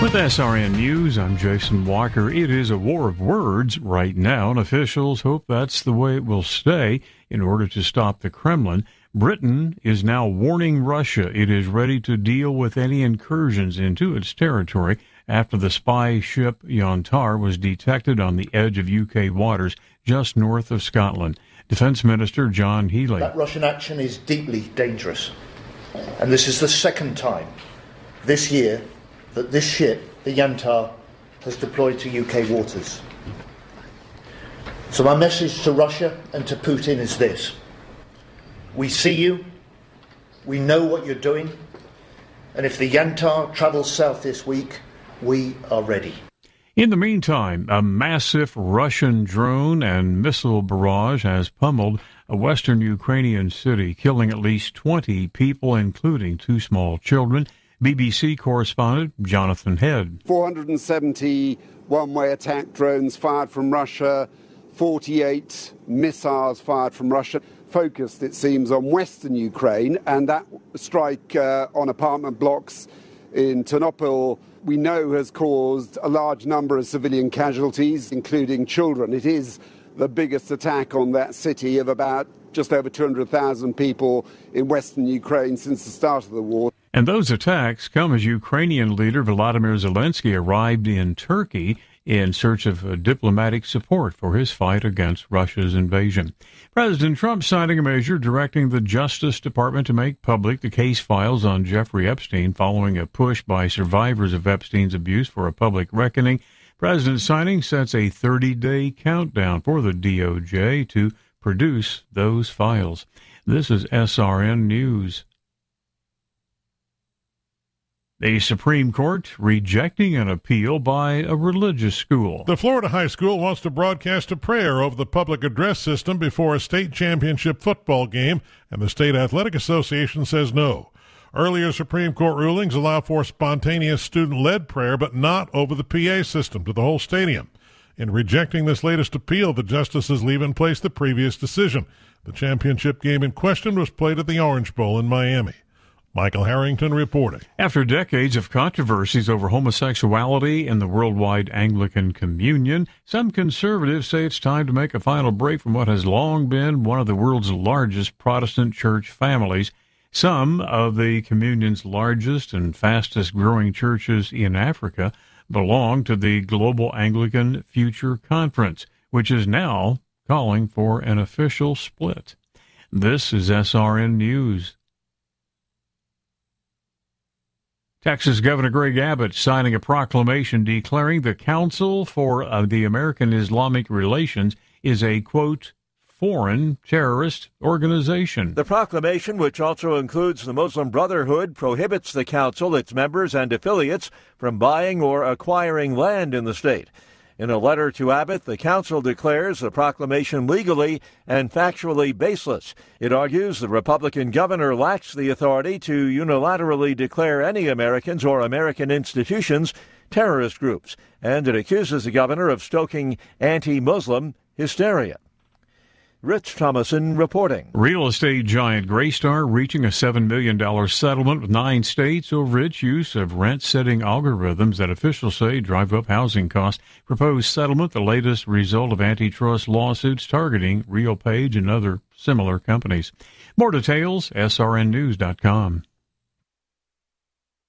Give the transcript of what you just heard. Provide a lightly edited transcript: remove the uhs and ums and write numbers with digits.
With SRN News, I'm Jason Walker. It is a war of words right now, and officials hope that's the way it will stay in order to stop the Kremlin. Britain is now warning Russia it is ready to deal with any incursions into its territory after the spy ship Yantar was detected on the edge of UK waters just north of Scotland. Defense Minister John Healey. That Russian action is deeply dangerous, and this is the second time this year that this ship, the Yantar, has deployed to UK waters. So my message to Russia and to Putin is this. We see you, we know what you're doing, and if the Yantar travels south this week, we are ready. In the meantime, a massive Russian drone and missile barrage has pummeled a western Ukrainian city, killing at least 20 people, including 2 small children. BBC correspondent Jonathan Head. 470 one-way attack drones fired from Russia, 48 missiles fired from Russia, focused, it seems, on western Ukraine, and that strike on apartment blocks in Ternopil, we know, has caused a large number of civilian casualties, including children. It is the biggest attack on that city of about just over 200,000 people in western Ukraine since the start of the war. And those attacks come as Ukrainian leader Volodymyr Zelensky arrived in Turkey in search of diplomatic support for his fight against Russia's invasion. President Trump signing a measure directing the Justice Department to make public the case files on Jeffrey Epstein following a push by survivors of Epstein's abuse for a public reckoning. President signing sets a 30-day countdown for the DOJ to produce those files. This is SRN News. The Supreme Court rejecting an appeal by a religious school. The Florida high school wants to broadcast a prayer over the public address system before a state championship football game, and the State Athletic Association says no. Earlier Supreme Court rulings allow for spontaneous student-led prayer, but not over the PA system to the whole stadium. In rejecting this latest appeal, the justices leave in place the previous decision. The championship game in question was played at the Orange Bowl in Miami. Michael Harrington reporting. After decades of controversies over homosexuality in the worldwide Anglican Communion, some conservatives say it's time to make a final break from what has long been one of the world's largest Protestant church families. Some of the Communion's largest and fastest growing churches in Africa belong to the Global Anglican Future Conference, which is now calling for an official split. This is SRN News. Texas Governor Greg Abbott signing a proclamation declaring the Council for the American Islamic Relations is a, quote, foreign terrorist organization. The proclamation, which also includes the Muslim Brotherhood, prohibits the Council, its members, and affiliates from buying or acquiring land in the state. In a letter to Abbott, the Council declares the proclamation legally and factually baseless. It argues the Republican governor lacks the authority to unilaterally declare any Americans or American institutions terrorist groups, and it accuses the governor of stoking anti-Muslim hysteria. Rich Thomason reporting. Real estate giant Greystar reaching a $7 million settlement with 9 states over its use of rent-setting algorithms that officials say drive up housing costs. Proposed settlement, the latest result of antitrust lawsuits targeting RealPage and other similar companies. More details, srnnews.com.